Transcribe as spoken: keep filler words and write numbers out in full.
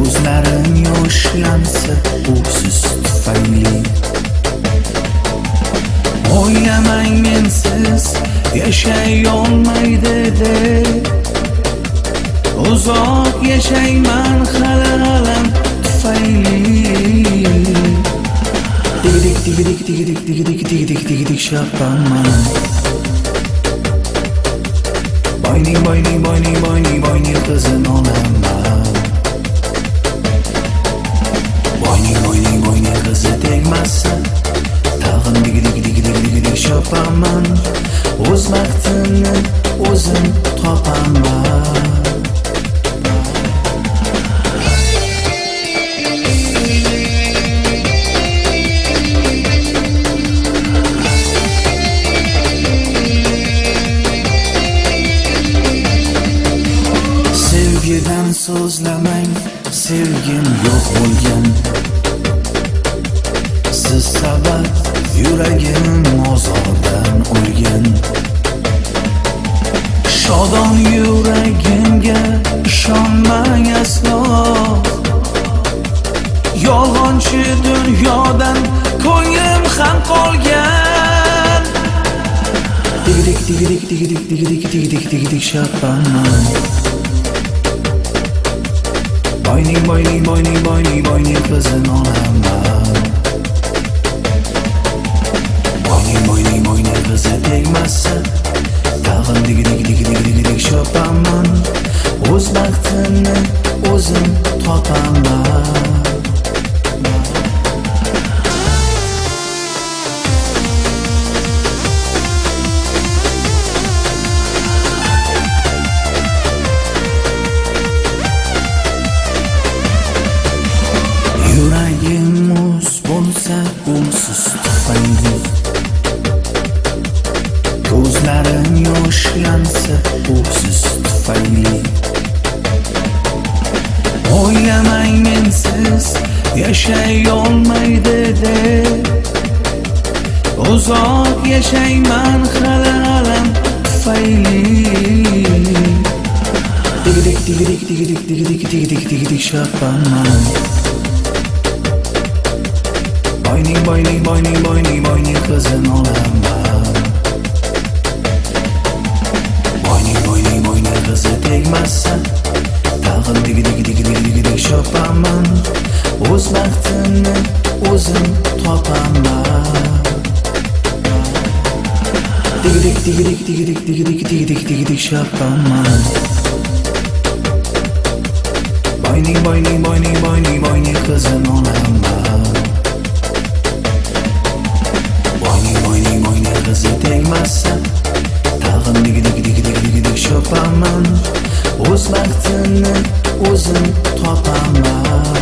ko'zlarim yoshlansa bu siz tufayli. O'ylamang mensiz yashay olmaydi deb, uzoq yashayman hali alam tufayli. Digidik digidik digidik digidik digidik digidik shapaman. Boyning boyning boyning boyning boyning qizini olaman. Boyning boyning boyning qizi tegmasa tag'in digidik digidik digidik shapaman. O'z vaqtimni o'zim topaman. Sevgidan so'zlamang, sevgim yo'q bo'lgan. Siz sabab yuragim mozordan o'lgan. Shodon yuragimga ishonmang aslo. Yolg'onchi dunyodan ko'nglim ham qolgan. Digidik digidik digidik digidik digidik digidik shapaman. Boyning boyning boyning boyning boyning qizini olaman. Boyning boyning boyning qizi tegmasa tag'in digidik digidik digidik shapaman. O'z vaqtimni o'zim topaman. Yuragim muz bo'lsa unsiz tufayli. Ko'zlarim yoshlansa usiz tufayli. O'ylamang mensiz yashay olmaydi deb, uzoq yashayman hali alam tufayli. Digidik digidik digidik digidik digidik digidik shapaman. Boyning boyning boyning boyning boyning qizini olaman. Boyning boyning boyning qizi tegmasa tag'in digidik digidik digidik shapaman. O'z vaqtimni o'zim topaman. Digidik digidik digidik digidik digidik digidik shapaman. Boyning boyning boyning boyning boyning qizini olaman. Boyning boyning qizi tegmasa tag'in digidik digidik digidik shapaman. O'z vaqtimni o'zim topaman.